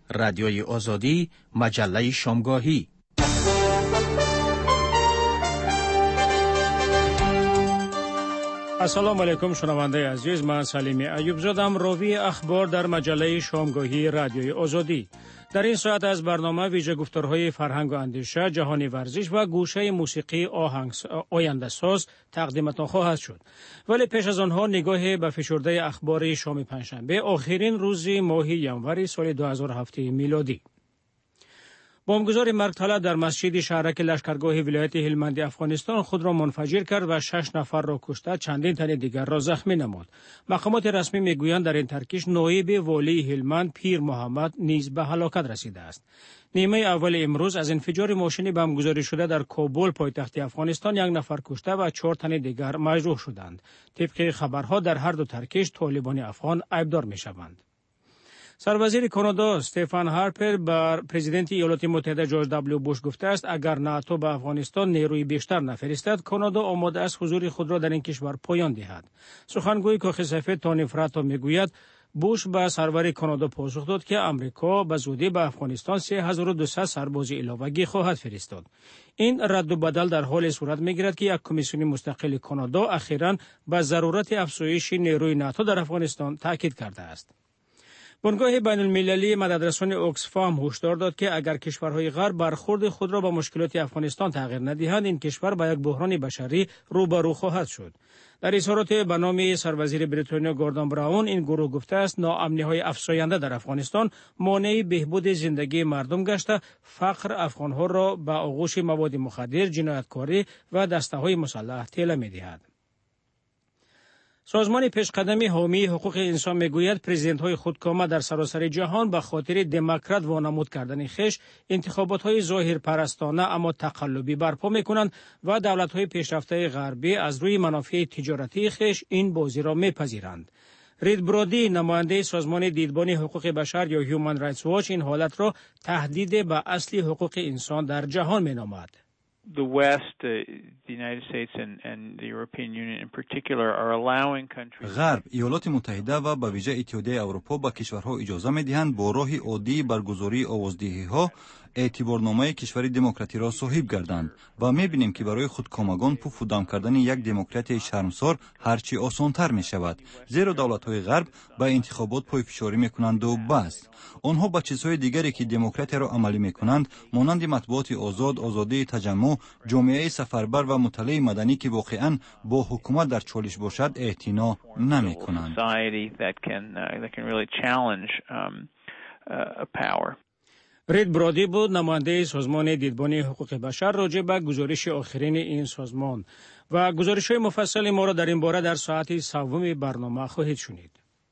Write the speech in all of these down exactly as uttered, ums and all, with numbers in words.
رادیوی آزادی، مجله شامگاهی. السلام علیکم شنونده عزیز، من سلیمی ایوب زادم، راوی اخبار در مجله شامگاهی رادیوی آزادی. در این ساعت از برنامه ویژه گفتارهای فرهنگ و اندیشه، جهانی ورزش و گوشه موسیقی آهنگ آینده ساز تقدیمتان خواهد شد. ولی پیش از آنها نگاه به فشرده اخبار شام پنجشنبه، آخرین روز ماه ینور سال دو هزار و هفت میلادی. بمبگذار مرگ‌طلب در مسجد شهرک لشکرگاه ولایت هلمند افغانستان خود را منفجر کرد و شش نفر را کشته، چندین تن دیگر را زخمی نمود. مقامات رسمی میگویند در این ترکیش نایب والی هلمند پیر محمد نیز به هلاکت رسیده است. نیمه اول امروز از انفجار ماشین بمبگذاری شده در کابل پایتخت افغانستان یک نفر کشته و چهار تن دیگر مجروح شدند. طبق خبرها در هر دو ترکیش طالبان افغان عیبدار می‌شوند. سروزیر کانادا استفان هارپر بر پرزیدنت ایالات متحده جورج دبلیو بوش گفته است اگر ناتو به افغانستان نیروی بیشتر نفرستد، کانادا آماده است حضور خود را در این کشور پایان دهد. سخنگوی کاخ سفید تونی فراتو میگوید بوش به سرور کانادا پاسخ داد که امریکا به زودی به افغانستان سه هزار و دویست سرباز علاوگی خواهد فرستاد. این رد و بدل در حال صورت میگیرد که یک کمیسیون مستقل کانادا اخیراً به ضرورت افزایش نیروی ناتو در افغانستان تاکید کرده است. بنگاه بین المللی مددرسان اوکسفام هشدار داد که اگر کشورهای غرب برخورد خود را با مشکلات افغانستان تغییر ندهند، این کشور با یک بحران بشری روبرو خواهد شد. در اظهارات به نام سروزیر بریتانیا گوردون براون، این گروه گفته است ناامنی‌های افزاینده در افغانستان مانع بهبود زندگی مردم گشته، فقر افغان‌ها را به آغوش مواد مخدر، جنایتکاری و دسته‌های مسلح طیله می‌دهد. سازمان پیشقدمی حامی حقوق انسان میگوید پرزیدنت‌های خودکامه در سراسر جهان به خاطر دموکرات وانمود کردن خیش انتخابات‌های ظاهرپرستانه اما تقلبی برپا می‌کنند و دولت‌های پیشرفته غربی از روی منافع تجارتی خیش این بازی را می‌پذیرند. رید برودی، نماینده سازمان دیدبان حقوق بشر یا هیومن رایتس واچ، این حالت را تهدید به اصل حقوق انسان در جهان می‌نامد. The West, uh, the United States and, and the European Union in particular are allowing countries. غرب، ایالات متحده و به ویژه اتحادیه اروپا به کشورها اجازه می‌دهند با راه عادی برگزاری آوازدهی‌ها اعتبارنامه کشور دموکراتی را صاحب گردند و می‌بینیم که برای خودکامگان پف و دم کردن یک دموکراتی شرمسار هرچی آسان‌تر می‌شود، زیرا دولت‌های غرب به انتخابات پای فشاری می‌کنند و بس. آنها با چیزهای دیگری که دموکراتی را عملی می‌کنند، مانند مطبوعات آزاد، آزادی تجمع، جامعه سفربر و مطالعه مدنی که واقعاً با حکومت در چالش باشد، اعتنا نمی‌کنند. رید برودی بود، نماینده سازمان دیدبان حقوق بشر، راجع به گزارش آخرین این سازمان و گزارش‌های مفصل ما را در این باره در ساعت سوم برنامه خواهید شنید.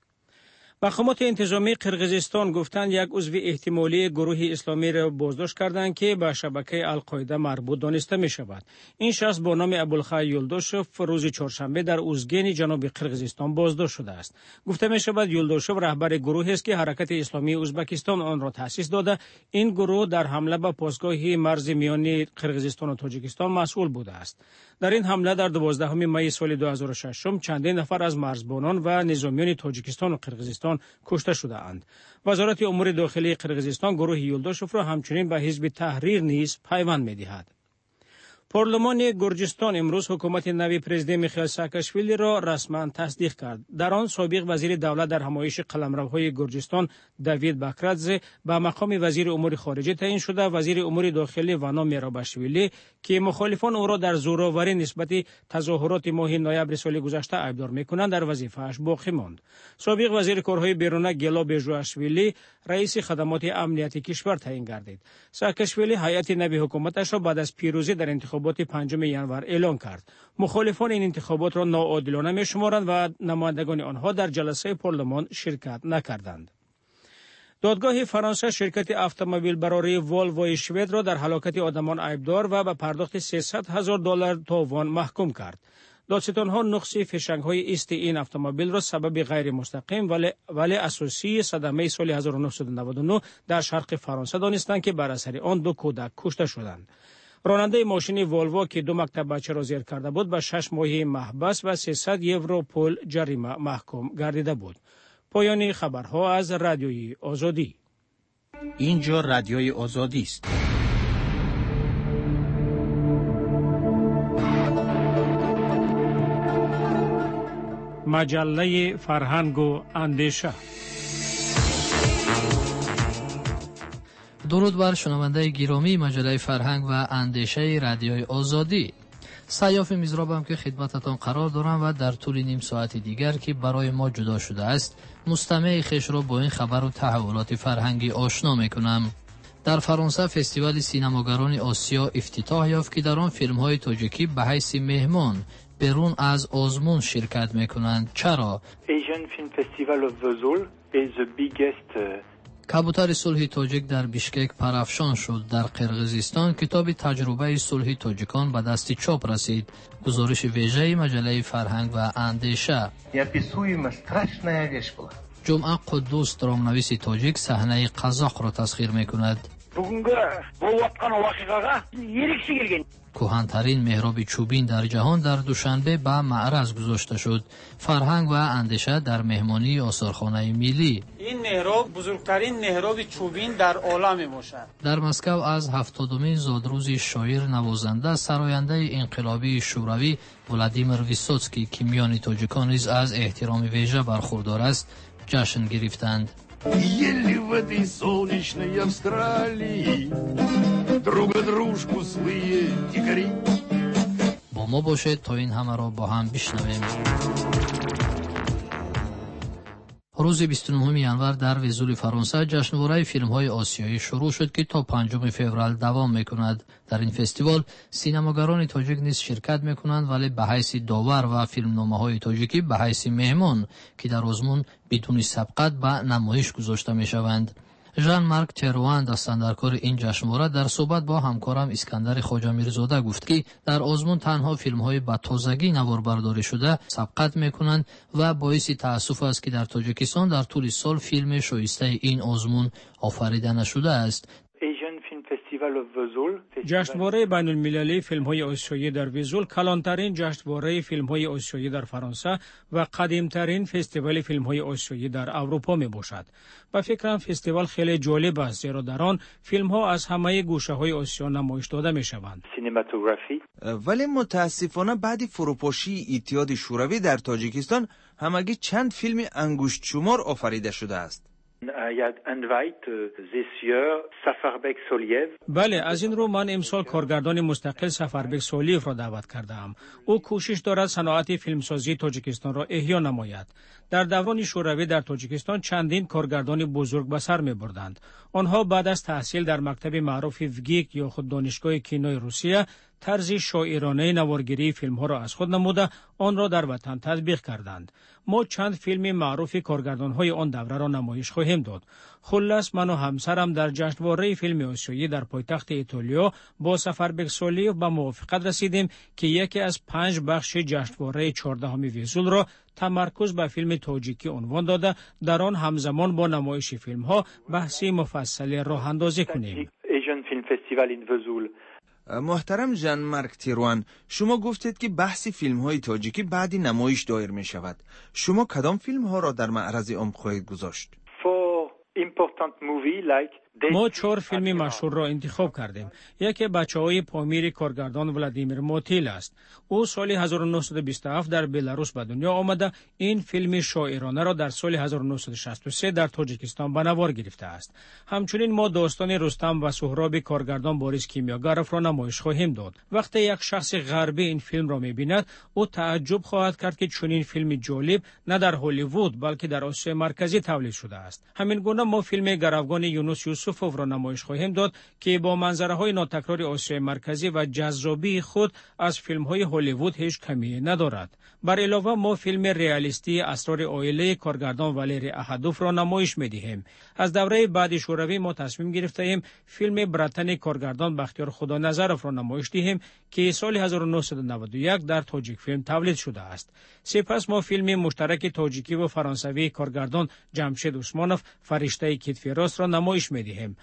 مقامات انتظامی قرقیزستان گفتند یک عضو احتمالی گروه اسلامی را بازداشت کردند که به شبکه القاعده مربوط دانسته می شود. این شخص با نام ابوالخیر یولداشوف روز چهارشنبه در اوزگین جنوب قرقیزستان بازداشت شده است. گفته می شود یولداشوف رهبر گروهی است که حرکت اسلامی ازبکستان آن را تأسیس داده. این گروه در حمله به پاسگاه مرز میانی قرقیزستان و تاجیکستان مسئول بوده است. در این حمله در دوازدهم می سال دو هزار و شش چندین نفر از مرزبانان و نظامیان تاجیکستان و قرقیزستان کشته شده اند. وزارت امور داخلی قرقیزستان گروه یولداشوف را همچنین به حزب تحریر نیز پیوند می‌دهد. پارلمان گرجستان امروز حکومت نوی پرزیدنت میخائیل ساکاشویلی را رسما تصدیق کرد. در آن سابق وزیر دولت در همایش قلمروهای گرجستان دیوید باکرادزه به مقام وزیر امور خارجه تعیین شده. وزیر امور داخلی وانا میراباشویلی که مخالفان او را در زورآوری نسبت تظاهرات ماه نوامبر سال گذشته عیبدار میکنند در وظیفه‌اش باقی ماند. سابق وزیر کارهای بیرون گلا بیژواشویلی رئیس خدمات امنیتی کشور تعیین گردید. ساکاشویلی هیئت نوی حکومتش را بعد از پیروزی در انتخابات پنجم ینور اعلان کرد. مخالفان این انتخابات را ناعادلانه می‌شمارند و نمایندگان آنها در جلسه پارلمان شرکت نکردند. دادگاه فرانسه شرکت اتومبیل براری والوو شوید را در هلاکت آدمان عیبدار و به پرداخت سیصد هزار دلار تاوان محکوم کرد. دادستان‌ها نقص فشنگ‌های ایست این اتومبیل را سبب غیر مستقیم ولی ولی اساسی صدمه سال هزار و نهصد و نود و نه در شرق فرانسه دانستند که بر اثر آن دو کودک کشته شدند. راننده ماشین والوو که دو مکتب بچه را زیر کرده بود به شش ماهی محبس و سیصد یورو پول جریمه محکوم گردیده بود. پایان خبرها از رادیوی آزادی. اینجا رادیوی آزادی است. مجله فرهنگ و اندیشه. درود بر شنونده گرامی مجله فرهنگ و اندیشه رادیوی آزادی. سیاف میزرابم که خدمتتان قرار دارم و در طول نیم ساعت دیگر که برای ما جدا شده است مستمع خویش را با این خبر و تحولات فرهنگی آشنا میکنم. در فرانسه فستیوال سینماگران آسیا افتتاح یافت که در آن فیلم‌های تاجیکی به حیث مهمان برون از آزمون شرکت میکنند. چرا؟ Asian Film Festival of Vesoul is the biggest. کبوتر صلح تاجیک در بیشکک پرافشان شد. در قرقیزستان کتاب تجربه صلح تاجیکان به دست چاپ رسید. گزارش ویژه مجله فرهنگ و اندیشه. جمعه قدوس درامنویس تاجیک صحنه قزاق را تسخیر میکند. کهن‌ترین محراب چوبین در جهان در دوشنبه به معرض گذاشته شد. فرهنگ و اندیشه در مهمانی آثارخانه ملی. این محراب بزرگترین محراب چوبین در عالم باشد. در مسکو از هفتادمین زادروز شاعر نوازنده سراینده انقلابی شوروی ولادیمیر ویسوتسکی که میان تاجیکان نیز از احترام ویژه برخوردار است جشن گرفتند. Ели в этой солнечной Австралии друга дружку злые дикари. با ما باشید تا این همه را با هم بشنویم. روز بیست و نهم ژانویه در وزول فرانسه جشنواره فیلم‌های آسیایی شروع شد که تا پنجم فوریه دوام می‌کند. در این فستیوال سینماگران تاجیک نیز شرکت می‌کنند ولی به حیث داور و فیلمنامه‌های تاجیکی به حیث مهمان که در آزمون بدون سبقت به نمایش گذاشته می‌شوند. ژان مارک تروان دستاندرکار این جشنواره در صحبت با همکارم اسکندر خواجه میرزاده گفت که در آزمون تنها فیلم‌های با تازگی نواربرداری شده سبقت می‌کنند و باعث تأسف است که در تاجیکستان در طول سال فیلم شایسته این آزمون آفریده نشده است. جشنواره بین المللی فیلم‌های آسیایی در وزول کلانترین جشنواره فیلم‌های آسیایی در فرانسه و قدیمترین فستیوال فیلم‌های آسیایی در اروپا میباشد. با فکرم فستیوال خیلی جالب است زیرا در آن فیلم‌ها از همه گوشه‌های آسیا نمایش داده میشوند. ولی متاسفانه بعد فروپاشی اتحاد شوروی در تاجیکستان همگی چند فیلم انگشت شمار آفریده شده است. بله، از این رو من امسال کارگردان مستقل سفربک سولیف را دعوت کردم. او کوشش دارد صنعت فیلمسازی تاجیکستان را احیا نماید. در دوران شوروی در تاجیکستان چندین کارگردان بزرگ به سر می‌بردند. آنها بعد از تحصیل در مکتب معروف وگیک یا خود دانشگاه کینوی روسیه طرز شاعرانه نوارگیری فیلم‌ها را از خود نموده آن را در وطن تطبیق کردند. ما چند فیلم معروف کارگردان‌های آن دوره را نمایش خواهیم داد. خلاص من و همسرم در جشنواره فیلم آسیایی در پایتخت ایتالیا با سفربک سولیف به موافقت رسیدیم که یکی از پنج بخش جشنواره چهاردهم وزول را تمرکز به فیلم تاجیکی عنوان داده در آن همزمان با نمایش فیلم‌ها بحثی مفصل راه اندازی کنیم. محترم ژان مارک تروان، شما گفتید که بحث فیلم‌های تاجیکی بعدی نمایش دایر می شود. شما کدام فیلم‌ها را در معرض عام خواهید گذاشت؟ ما چهار فیلم مشهور را انتخاب کردیم. یکی بچه‌های پامیر کارگردان ولادیمیر موتیل است. او سال هزار و نهصد و بیست و هفت در بلاروس به دنیا آمده. این فیلم شاعرانه را در سال هزار و نهصد و شصت و سه در تاجیکستان به نوار گرفته است. همچنین ما داستان رستم و سهراب کارگردان بوریس کیمیاگروف را نمایش خواهیم داد. وقتی یک شخص غربی این فیلم را می‌بیند، او تعجب خواهد کرد که چنین فیلم جالب نه در هالیوود بلکه در آسیا مرکزی تولید شده است. همین گونه ما فیلم گروگان یونس یوسفوف را نمایش خواهیم داد که با منظره‌های ناتکرار آسیای مرکزی و جذابی خود از فیلم‌های هالیوود هیچ کمی ندارد. بر علاوه ما فیلم رئالیستی اسرار عائله کارگردان ولیری احدوف را نمایش می‌دهیم. از دوره بعد شوروی ما تصمیم گرفته‌ایم فیلم برتن کارگردان بختیار خدا نظرف را نمایش دهیم که سال هزار و نهصد و نود و یک در تاجیک فیلم تولید شده است. سپس ما فیلم مشترک تاجیکی و فرانسوی کارگردان جمشید عثمانوف فرشته کتف راست را نمایش می‌دهیم.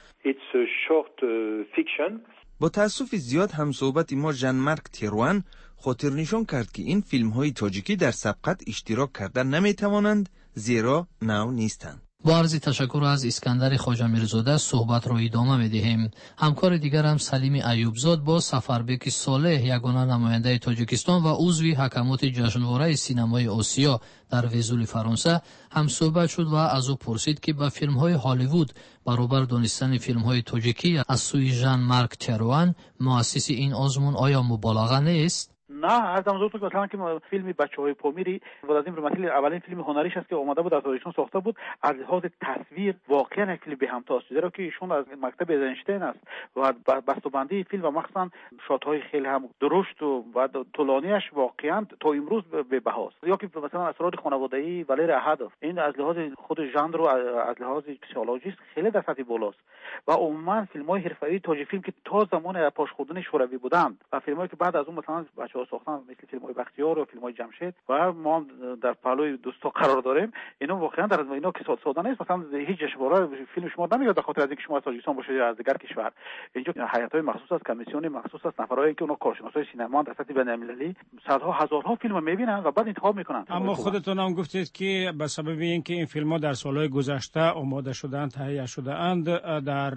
با تأسف زیاد هم صحبت ما ژان مارک تروان خاطر نشان کرد که این فیلم‌های تاجیکی در سبقت اشتراک کردن نمی‌توانند زیرا نو نیستند. با عرض تشکر از اسکندر خواجه میرزاده صحبت را ادامه می‌دهیم. همکار دیگر هم سلیم ایوبزاد با سفربک صالح، یگانه نماینده تاجیکستان و عضو حکمات جشنواره سینمای آسیا در وزول فرانسه هم صحبت شد و از او پرسید که با فیلم‌های هالیوود برابر دانستن فیلم‌های تاجیکی از سوی ژان مارک تروان مؤسس این آزمون آیا مبالغه نیست؟ نه، از همون که مثلا که فیلم بچه‌های پامیری ولادیمیر ماتیل اولین فیلم هنریش است که اومده بود در تاجیکستان ساخته بود. از لحاظ تصویر واقعا یک فیلم به هم تاسیده را که ایشون از مکتب ایزنشتین است و بسته‌بندی فیلم و مخصوصا شات‌های خیلی هم درشت و بعد طولانیش واقعا تا امروز به بهاست. یا که مثلا اسرار خانوادگی ولیر احدف، این از لحاظ خود ژانر و از لحاظ پسیولوژیست خیلی در سطح بالاست و عموما فیلم‌های حرفه‌ای تاجیک فیلم که تا زمان پاشخوردن شوروی بودند و فیلم‌هایی که بعد از اون مثلا بچه‌ها ساختن مثل فیلم‌های بختیار و فیلم‌های جمشید و ما در پهلوی دوستا قرار داریم، اینا واقعا در اینا که ساده ساده نیست. مثلا هیچ جشنواره فیلم شما نمیاد به خاطر از اینکه شما از تاجیکستان باشید یا از دیگر کشور. اینجا هیئت‌های مخصوص است، کمیسیون مخصوص است، نفرایی که اونا کارشناسای سینما در سطح بین‌المللی صدها هزارها فیلم می‌بینن و بعد انتخاب می‌کنن. اما خودتون هم گفتید که به سبب اینکه این فیلم‌ها در سال‌های گذشته آماده شدند، تهیه شده‌اند، در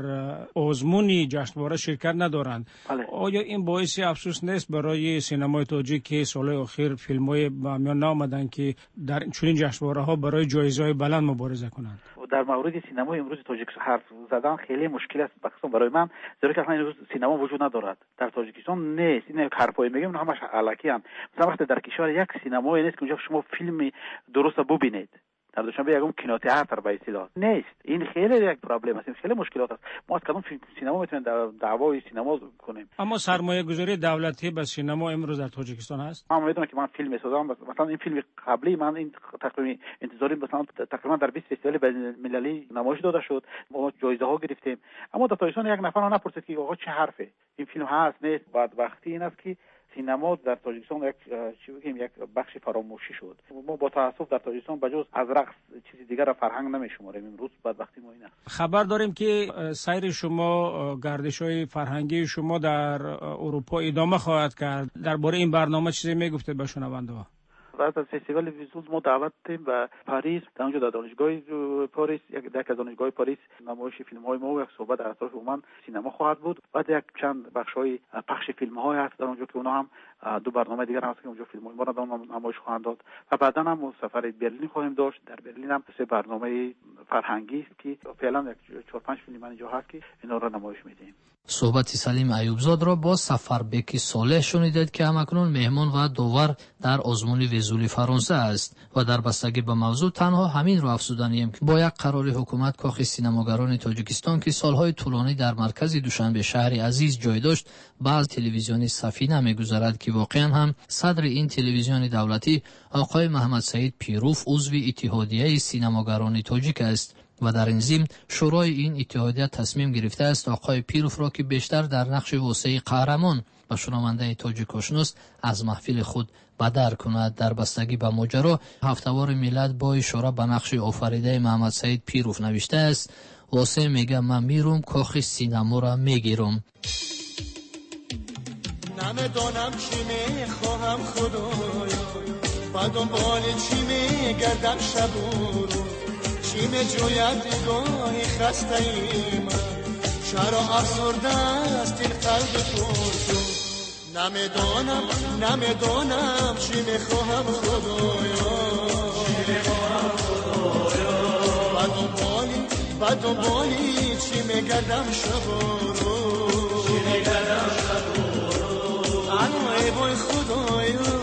آزمون جشنواره شرکت ندارند. بله. آیا این باعث افسوس نیست برای سینمای تاجیک که سال‌های اخیر فیلم‌های با میان آمدن که در چنین جشنواره‌ها برای جایزه‌های بلند مبارزه کنند؟ در مورد سینما امروز تاجیکستان حرف زدن خیلی مشکل است بخصوص برای من، زیرا که اصلا امروز سینما وجود ندارد در تاجیکستان. نیست، این حرفایی میگم همش علکی ان. مثلا وقتی در کشور یک سینمایی نیست که اونجا شما فیلم درست ببینید، در دوشنبه یکم کینوتئاتر به اصطلاح نیست. این خیلی یک پرابلم است، این خیلی مشکلات است. ما از کدام سینما میتونیم دعوای سینما کنیم؟ اما سرمایه گذاری دولتی به سینما امروز در تاجیکستان هست؟ من میدونم که من فیلم میسازم، مثلا این فیلم قبلی من این تقریبا انتظاری مثلا تقریبا در بیست فستیوال بین‌المللی نمایش داده شد، ما جایزه ها گرفتیم. اما در تاجیکستان یک نفر نپرسید که آقا چه حرفه این فیلم هست نیست. بعد وقتی این است که سینما در تاجیکستان یک چی بگیم یک بخش فراموشی شد. ما با تاسف در تاجیکستان بجز از رقص چیزی دیگر را فرهنگ نمیشماریم امروز. بعد وقتی ما اینا خبر داریم که سیر شما، گردش‌های فرهنگی شما در اروپا ادامه خواهد کرد. درباره این برنامه چیزی میگفته به شنونده‌ها؟ بعد از فستیوال ویزول ما دعوت دادیم به پاریس، در اونجا در دانشگاه پاریس یک دک از دانشگاه پاریس نمایش فیلم‌های ما و یک صحبت در اطراف عموما سینما خواهد بود. بعد یک چند بخش‌های پخش فیلم‌های هست در اونجا که اونا هم دو برنامه دیگر هست که اونجا فیلم‌های ما را نمایش خواهند داد و بعداً هم سفر برلین خواهیم داشت. در برلین هم سه برنامه فرهنگی است که فعلا یک چهار پنج فیلم اینجا هست که اینا را نمایش میدیم. صحبت سلیم ایوبزاد را با سفربک صالح شنیدید که همکنون مهمان و داور در آزمون وزول فرانسه است و در بستگی به موضوع تنها همین رو افزودنیم که با یک قرار حکومت کاخ سینماگران تاجیکستان که سالهای طولانی در مرکز دوشنبه شهر عزیز جای داشت، بعض تلویزیون سفینه می‌گذارد که واقعا هم صدر این تلویزیون دولتی آقای محمد سعید پیروف عضو اتحادیه سینماگران تاجیک است و در این ضمن شورای این اتحادیه تصمیم گرفته است آقای پیروف را که بیشتر در نقش واسه قهرمان و شنونده تاجیک آشناست از محفل خود بدر کند. در بستگی به ماجرا هفتهوار ملت با اشاره به نقش آفریده محمد سعید پیروف نوشته است واسه میگه من میروم کاخ سینما را میگیرم. نمیدونم چی میخواهم خدایا با دنبال چی میگردم شب و روز، چی میجوید نگاهی خسته ای من، شهر افسرده است این قلب تو. نمیدونم نمیدونم چی میخواهم خدایا، چی میخواهم خدایا با دنبالی با دنبالی چی میگردم شب و روز، چی میگردم شب و روز. الو ای وای خدایا،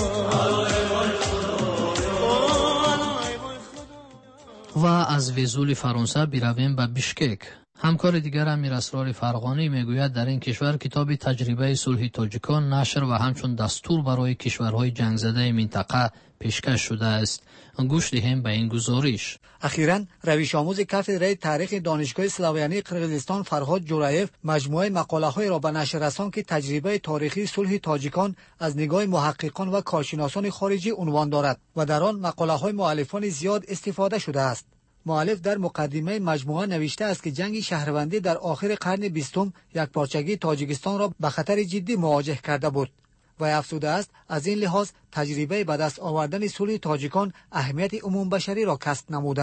و از وزول فرانسه بیرویم به بیشکک. همکار دیگر امیر اسرار فرغانی میگوید در این کشور کتاب تجربه صلح تاجیکان نشر و همچون دستور برای کشورهای جنگ زده منطقه پیشکش شده است. گوش دهیم به این گزارش. اخیراً روش آموز کاتدرای تاریخ دانشگاه اسلاویانی قرقیزستان فرهاد جورایف مجموعه مقاله‌های را به نشر رساند که تجربه تاریخی صلح تاجیکان از نگاه محققان و کارشناسان خارجی عنوان دارد و در آن مقاله‌های مؤلفان زیاد استفاده شده است. مؤلف در مقدمه مجموعه نوشته است که جنگ شهروندی در آخر قرن بیستم یکپارچگی تاجیکستان را به خطر جدی مواجه کرده بود و افزوده است از این لحاظ تجربه به دست آوردن صلح تاجیکان اهمیت عموم بشری را کسب نموده است.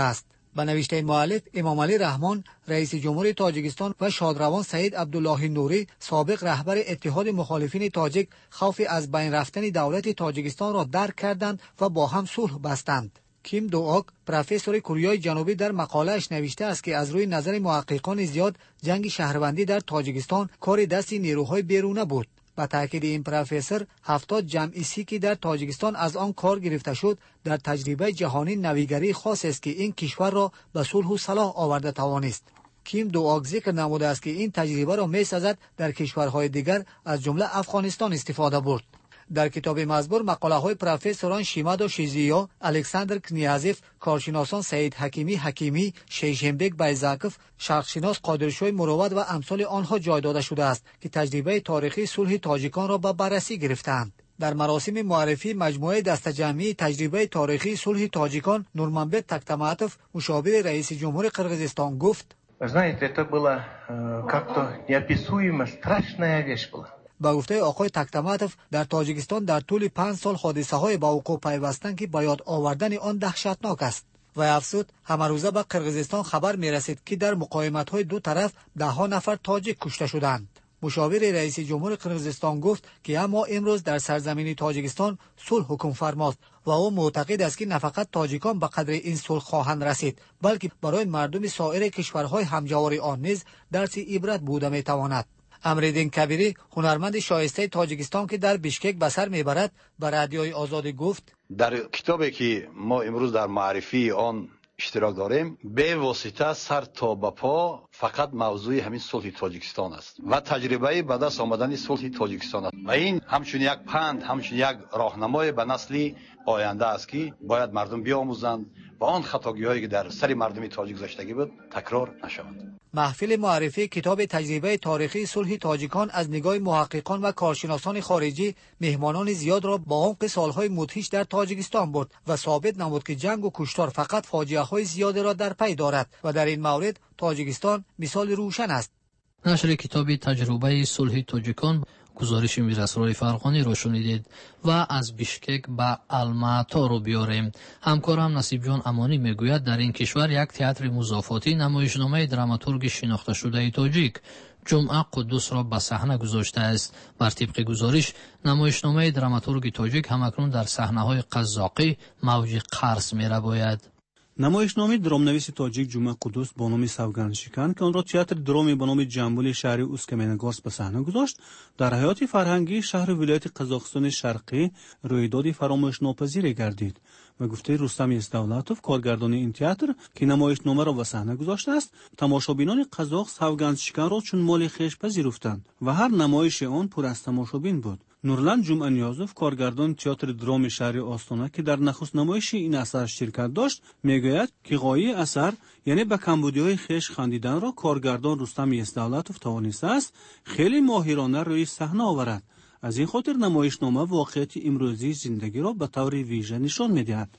به نوشته مؤلف امام علی رحمان رئیس جمهور تاجیکستان و شادروان سعید عبدالله نوری سابق رهبر اتحاد مخالفین تاجیک خوف از بین رفتن دولت تاجیکستان را درک کردند و با هم صلح بستند. کیم دو آک پروفسور کره جنوبی در مقاله‌اش نوشته است که از روی نظر محققان زیاد جنگ شهروندی در تاجیکستان کار دست نیروهای بیرونه بود. با تاکید این پروفسور هفتاد جمعی سیکی در تاجیکستان از آن کار گرفته شد در تجربه جهانی نویگری خاص است که این کشور را به صلح و صلاح آورده توانست. کیم دو آک ذکر نموده است که این تجربه را می‌سازد در کشورهای دیگر از جمله افغانستان استفاده برد. در کتاب مزبور مقاله های پروفسوران شیمادو شیزیا، الکساندر کنیازف، کارشناسان سعید حکیمی حکیمی، شیشنبک بایزاکف، شرقشناس قادرشوی مروت و امثال آنها جای داده شده است که تجربه تاریخی صلح تاجیکان را به بررسی گرفتند. در مراسم معرفی مجموعه دسته‌جمعی تجربه تاریخی صلح تاجیکان نورمانبек تاکتاماتов مشاور رئیس جمهور قرقیزستان گفت: Знаете, это было как-то неописуемо страшная вещь была. با گفته آقای تاکتاماتов در تاجیکستان در طول پنج سال حادثه های با وقوع پیوستند که به یاد آوردن آن دهشتناک است. و افزود همه روزه به قرقیزستان خبر می رسید که در مقاومت های دو طرف ده ها نفر تاجیک کشته شدند. مشاور رئیس جمهور قرقیزستان گفت که اما امروز در سرزمین تاجیکستان صلح حکم فرماست و او معتقد است که نه فقط تاجیکان به قدر این صلح خواهند رسید بلکه برای مردم سایر کشورهای همجوار آن نیز درس عبرت بوده می تواند. امردین کبیری هنرمند شایسته تاجیکستان که در بیشکک به سر میبرد به رادیوی آزادی گفت: در کتابی که ما امروز در معرفی آن اشتراک داریم به واسطه سر تا به پا فقط موضوع همین صلح تاجیکستان است و تجربه به دست آمدن صلح تاجیکستان است و این همچون یک پند همچون یک راهنمای به نسل آینده است که باید مردم بیاموزند و آن خطاگی‌هایی که در سر مردم تاجیک گذشتگی بود تکرار نشوند. محفل معرفی کتاب تجربه تاریخی صلح تاجیکان از نگاه محققان و کارشناسان خارجی مهمانان زیاد را با عمق سالهای مدهش در تاجیکستان برد و ثابت نمود که جنگ و کشتار فقط فاجعه‌های زیادی را در پی دارد و در این مورد تاجیکستان مثال روشن است. نشر کتاب تجربه صلح تاجیکان گزارش میرسرای فرغانی را شنیدید و از بیشکک به الماتا رو بیاریم. همکارم نصیب جان امانی میگوید در این کشور یک تئاتر مضافاتی نمایشنامه دراماتورگ شناخته شده تاجیک جمعه قدوس را به صحنه گذاشته است. بر طبق گزارش نمایشنامه دراماتورگ تاجیک همکنون در صحنه‌های قزاقی موج قرص می‌رباید. نمایشنامه درامنویس تاجیک جمعه قدوس با نام سوگند شکن که آن را تئاتر درامی با نام جنبول شهری اوسکمنگورس به صحنه گذاشت در حیات فرهنگی شهر ولایت قزاقستان شرقی رویدادی فراموش ناپذیر گردید و گفته رستم یزدولاتوف کارگردان این تئاتر که نمایشنامه را به صحنه گذاشته است تماشابینان قزاق سوگند شکن را چون مال خویش پذیرفتند و هر نمایش آن پر از تماشابین بود. نورلند جمعه نیازوف کارگردان تئاتر درام شهر آستانه که در نخست نمایش این اثر شرکت داشت میگوید که غایه اثر یعنی به کمبودی‌های خویش خندیدن را کارگردان رستم یزدولاتوف توانسته است خیلی ماهرانه روی صحنه آورد. از این خاطر نمایشنامه واقعیت امروزی زندگی را به طور ویژه نشان می‌دهد.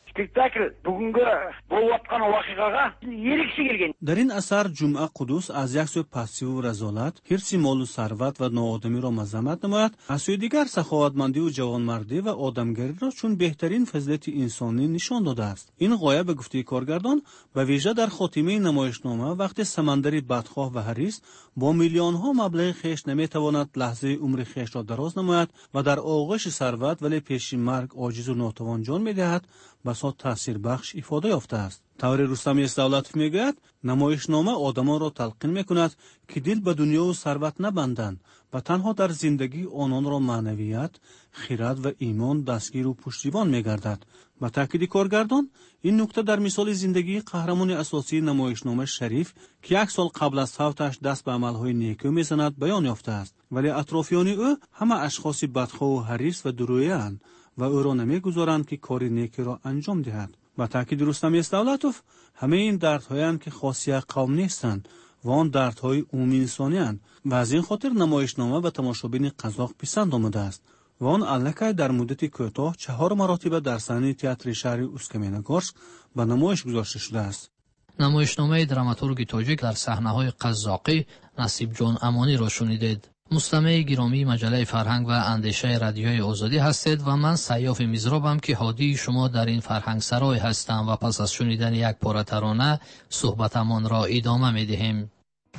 در این اثر جمعه قدوس از یک سوی پستی و رذالت، حرص مال و ثروت و ناآدمی را مذمت نماید، از سوی دیگر سخاوتمندی و جوانمردی و آدمگری را چون بهترین فضیلت انسانی نشان داده است. این غایه به گفته کارگردان به ویژه در خاتمه نمایشنامه وقتی سمندری بدخواه و حریص با میلیون ها مبلغ خویش نمیتواند لحظه عمر خویش را دراز نماید و در آغوش ثروت ولی پیش مرگ عاجز و ناتوان جان می‌دهد بسا تأثیر بخش ifade یافته است. طور رستم یزدولاتوف میگوید نمایشنامه آدمان را تلقین میکند که دل به دنیا و ثروت نبندند و تنها در زندگی آنان را معنویت، خیرات و ایمان دستگیر و پشتیبان میگردد. با تاکید کارگردان این نکته در مثال زندگی قهرمان اساسی نمایشنامه شریف که یک سال قبل از فوتش دست به عملهای نیکی میزند بیان یافته است، ولی اطرافیان او همه اشخاص بدخواه و حریص و درویه‌اند و او را نمیگذارند که کار نیکی را انجام دهد. با تاکید رستم یزدولاتوف همه این دردهایند که خاصی قوم نیستند و آن دردهای عمومی انسانی‌اند و از این خاطر نمایشنامه به تماشابین قزاق پسند آمده است و آن الکی در مدت کوتاه چهار مرتبه در صحنه تئاتر شهری اوسکمنگورسک به نمایش گذاشته شده است. نمایشنامه دراماتورگ تاجیک در صحنه‌های قزاقی نصیب جان امانی را شنیدید. مستمع گرامی مجله فرهنگ و اندیشه رادیوی آزادی هستید و من سیاف میزرابم که هادی شما در این فرهنگ سرای هستم و پس از شنیدن یک پاره ترانه صحبتمان را ادامه میدهیم.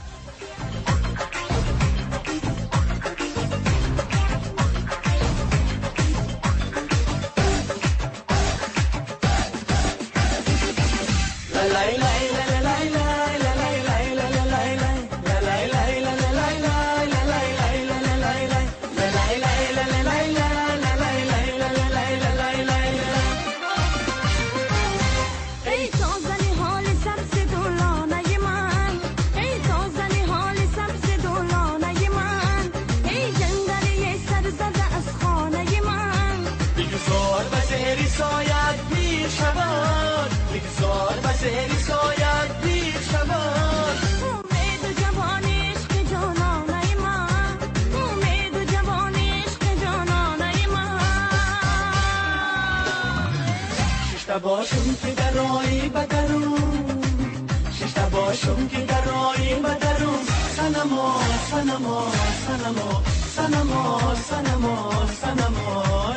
باشم که در رایی بدرون ششتا باشم که در رایی بدرون سنما سنما سنما سنما سنما سنما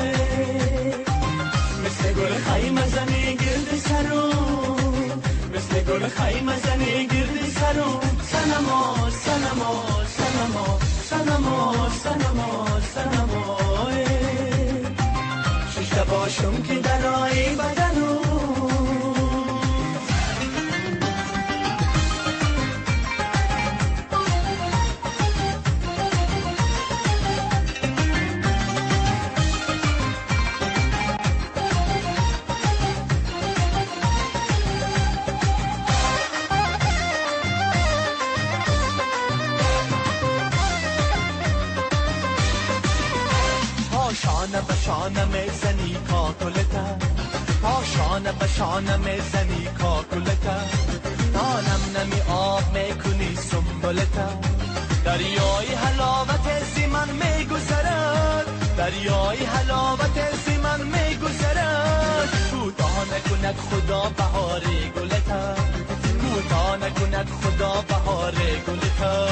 مثل گل خیمه زنی گرد سرون مثل گل خیمه زنی گرد سرون سنما سنما سنما سنما سنما سنما ششتا باشم که در رایی بدرون شانه به شانه میزنی کاکلتا تا شانه به شانه میزنی کاکلتا تا نم نمی آب میکنی سنبلتا دریای حلاوت زمان میگذرد دریای حلاوت زمان میگذرد کوتاه نکند خدا بهار گلتا کوتاه نکند خدا بهار گلتا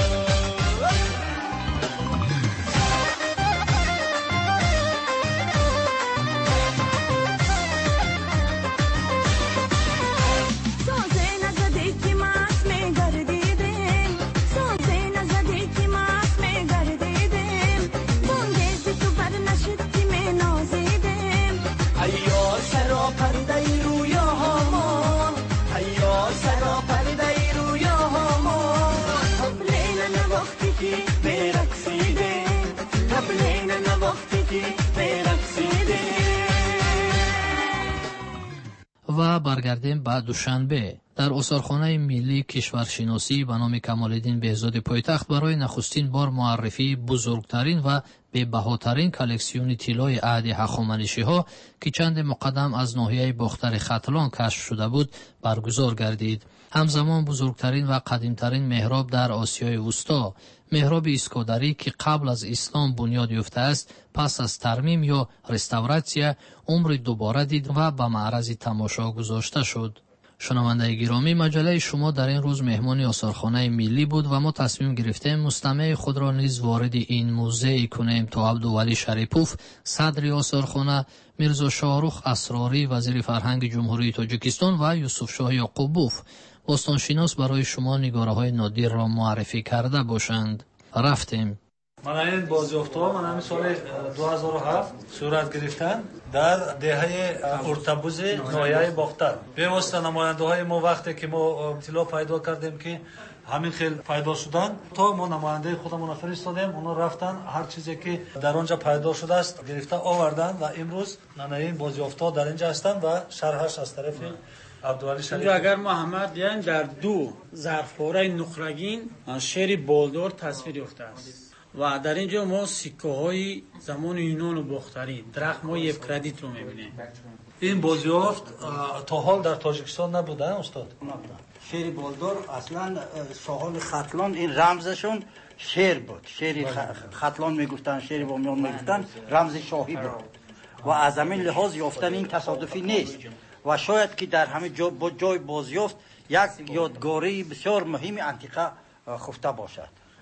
و برگردیم به دوشنبه. در آثارخانه ملی کشورشناسی به نام کمال‌الدین بهزاد پایتخت برای نخستین بار معرفی بزرگترین و به‌بهاترین کلکسیون طلای عهد هخامنشی‌ها که چند مقدم از ناحیه باختر ختلان کشف شده بود برگزار گردید. همزمان بزرگترین و قدیمترین محراب در آسیای وسطی، محراب اسکندری که قبل از اسلام بنیاد یافته است، پس از ترمیم یا رستوراسیون عمر دوباره دید و به معرض تماشا گذاشته شد. شنونده گرامی، مجله شما در این روز مهمان آثارخانه ملی بود و ما تصمیم گرفتیم مستمع خود را نیز وارد این موزه کنیم تا عبدالولی شریپوف، صدر آثارخانه، میرزا شاهرخ اسراری، وزیر فرهنگ جمهوری تاجیکستان و یوسف شاه یعقوبوف، باستانشناس، برای شما نگاره‌های نادر را معرفی کرده باشند. رفتیم. من این بازیافت‌ها من همین سال دو هزار و هفت صورت گرفتن در دهه ارتبوز ناحیه باختر. به واسطه نماینده‌های ما وقتی که ما اطلاع پیدا کردیم که همین خیل پیدا شدن، تا ما نماینده خودمون فرستادیم، اونا رفتن هر چیزی که در آنجا پیدا شده است گرفته آوردن و امروز من این بازیافت‌ها در اینجا هستن و شرحش از طرف عبدالولی شریف. اگر محمد یعنی در دو ظرف‌های نقرگین شعر بالدار تصویر یافته است و در اینجا ما سکه های زمان یونان و باختری، درخت ما یک کردیت رو میبینیم. این بازیافت تا حال در تاجیکستان نبوده استاد؟ شعر بالدار اصلا ساحل ختلان این رمزشون شعر بود. شعر ختلان میگفتن، شعر بامیان میگفتن، رمز شاهی بود و از همین لحاظ یافتن این تصادفی نیست و شاید که در همه جا با جای بازیافت یک یادگاری بسیار مهم انتیقه خفته باشد.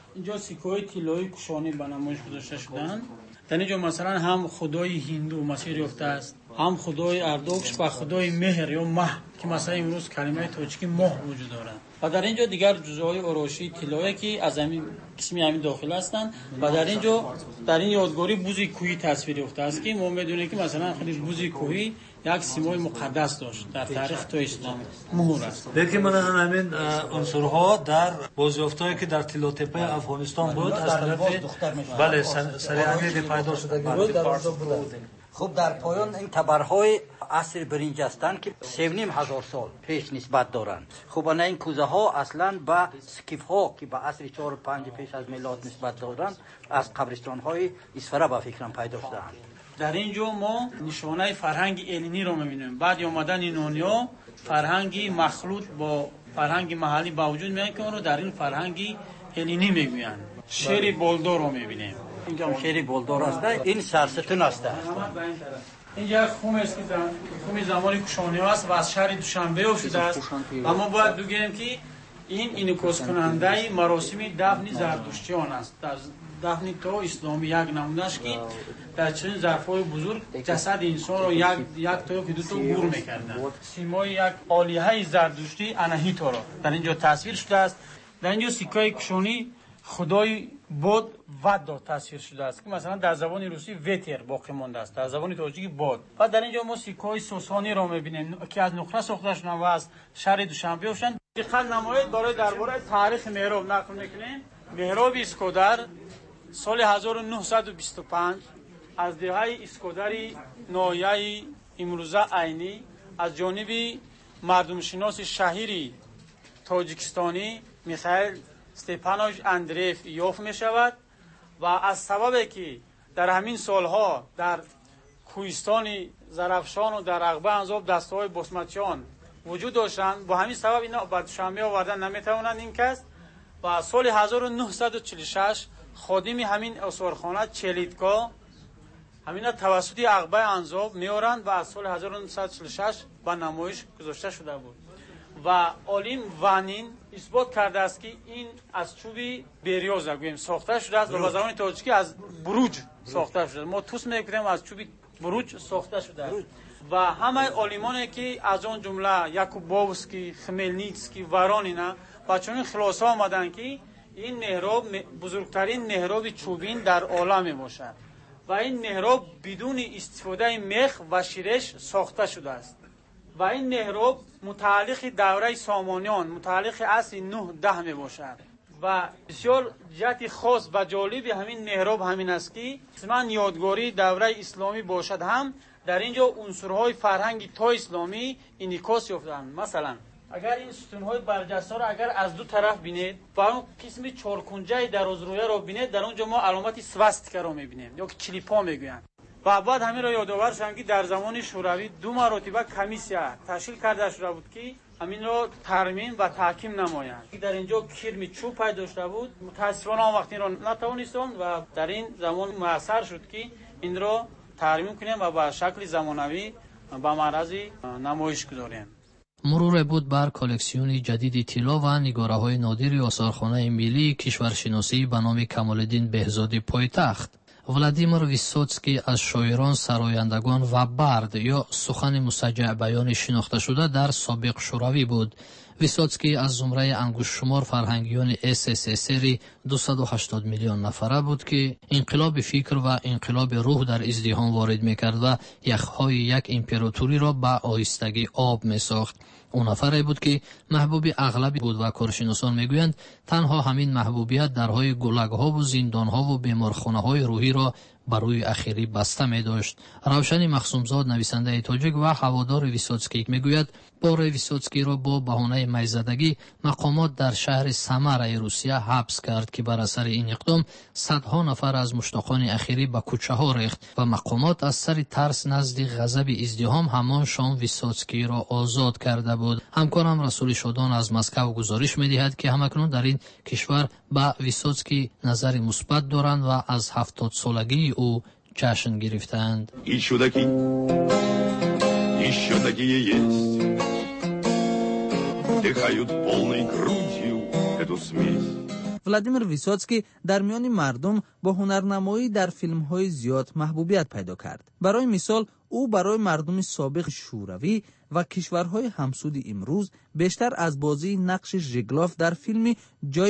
اینجا سکه‌های طلایی کشانی به نمایش گذاشته شدند. در اینجا مثلا هم خدای هندو مسیح یافته است، هم خدای اردوکس و خدای مهر یا مه که مثلا امروز کلمه تاجیکی ماه وجود دارد. و در اینجا دیگر جزوهای اوروشی طلایی که از همین قسمی همین داخل هستند. و در اینجا در این یادگاری بوزی کوهی تصویر یافته است که ما می‌دونیم که مثلا خیلی بوزی کوهی یک سیمای مقدس داشت در تاریخ تو اسلام مهور است. لیکن من همین عنصرها در بازیافتایی که در تلوتپه افغانستان بود از طرف بله سریعی پیدا شده بود در اونجا بود. خب در پایان این تبرهای عصر برنج هستند که سیونیم هزار سال پیش نسبت دارند. خب انا این کوزه ها اصلا با سکیف ها که با عصر چهار و پنج پیش از میلاد نسبت دارند از قبرستان های اصفهان با فکرم پیدا شدند. در اینجا ما نشانه فرهنگ الینی رو می‌بینیم. بعد آمدن یونانیا فرهنگی مخلوط با فرهنگ محلی با وجود میاد که اون رو در این فرهنگی الینی میگویند. شیر بولدور رو می‌بینیم. اینجا هم شیر بولدور است. این سرستون است. اینجا خم است که خم زمانی کشانی است و از شهر دوشنبه شده است. اما باید بگیم که این انعکاس کننده مراسم دفن زرتشتیان است. در دفن تو اسلامی یک نمونهش که در چنین ظرف‌های بزرگ جسد انسان رو یک یک تا که دو تا گور می‌کردند. سیمای یک عالیه زرتشتی اناهیتا را در اینجا تصویر شده است. در اینجا سکه کشانی خدای بود ود تصویر شده است که مثلا در زبان روسی وتر باقی مانده است، در زبان تاجیکی بود. و در اینجا ما سکه‌های ساسانی را می‌بینیم که از نقره ساخته شدند و از شهر دوشنبه هستند. دقت نمایید برای درباره تاریخ محراب نقل می‌کنیم. محراب اسکودر سال هزار و نهصد و بیست و پنج از دهه اسکودری ناحیه امروزه عینی از جانب مردم شناس شهری تاجیکستانی میخائیل استپانوویچ اندریف یافت می شود و از سببی که در همین سالها در کوهستان زرافشان و در عقبه انزاب دسته‌های بسمتیان وجود داشتند، با همین سبب اینا به دوشنبه آوردن نمیتوانند این کس. و سال هزار و نهصد و چهل و شش خادم همین آثارخانه چلیدکا همین توسط عقبه انزاب میارند و از سال هزار و نهصد و چهل و شش به نمایش گذاشته شده بود. و عالم وانین اثبات کرده است که این از چوب بریوزا گویم ساخته شده است و به زبان تاجیکی از بروج ساخته شده. ما توس میگیم از چوب بروج ساخته شده است. و همه عالمانی که از آن جمله یاکوبوفسکی، خملنیتسکی، ورانینا با چنین خلاصه آمدن که این محراب بزرگترین محراب چوبین در عالم میباشد و این محراب بدون استفاده مخ و شیرش ساخته شده است. و این محراب متعلق دوره سامانیان، متعلق عصر نه ده می باشد و بسیار جهت خاص و جالب همین محراب همین است که قسماً یادگاری دوره اسلامی باشد، هم در اینجا عنصرهای فرهنگی تا اسلامی انعکاس یافتند. مثلا اگر این ستونهای برجسته را اگر از دو طرف بینید و اون قسم چهارکنجه درازرویه را بینید، در اونجا ما علامت سواستیکا را میبینیم یا که کلیپا میگویند. و بعد همین را یادآور شدم که در زمان شوروی دو مرتبه کمیسیا تشکیل کرده شده بود که همین را ترمیم و تحکیم نمایند. در اینجا کرم چوب پیدا شده بود، متاسفانه آن وقت این را نتوانستند و در این زمان میسر شد که این را ترمیم کنیم و به شکل زمانوی به معرض نمایش گذاریم. مرور بود بر کلکسیون جدید طلا و نگاره‌های نادر آثارخانه ملی کشورشناسی به نام کمال‌الدین بهزادی پایتخت. ولادیمیر ویسوتسکی از شاعران، سرایندگان و برد یا سخن مسجع بیان شناخته شده در سابق شوروی بود. ویسوتسکی از زمره انگشت شمار فرهنگیان اس اس اس دویست و هشتاد میلیون نفره بود که انقلاب فکر و انقلاب روح در ازدحام وارد میکرد و یخهای یک امپراتوری را به آهستگی آب میساخت. اون نفری بود که محبوب اغلبی بود و کارشناسان میگویند تنها همین محبوبیت درهای گلگ‌ها و زندان‌ها و بیمارخانه‌های روحی را برای اخیری بسته می داشت. روشن مخصومزاد نویسنده تاجیک و هوادار ویسوتسکی میگوید بار ویسوتسکی را با بهانه میزدگی مقامات در شهر سمر روسیه حبس کرد که بر اثر این اقدام صدها نفر از مشتاقان اخیری به کوچه ها ریخت و مقامات از سر ترس نزد غضب ازدحام همان شام ویسوتسکی را آزاد کرده بود. همکارم رسول شادان از مسکو گزارش می‌دهد که همکنون در این کشور به ویسوتسکی نظر مثبت دارند و از هفتاد سالگی او جشن گرفتند. Еще такие, еще такие есть, вдыхают полной грудью эту смесь. ولادیمیر ویسوتسکی در میان مردم با هنرنمایی در فیلم‌های زیاد محبوبیت پیدا کرد. برای مثال او برای مردم سابق شوروی و کشورهای همسود امروز بیشتر از بازی نقش ژگلاف در فیلم جای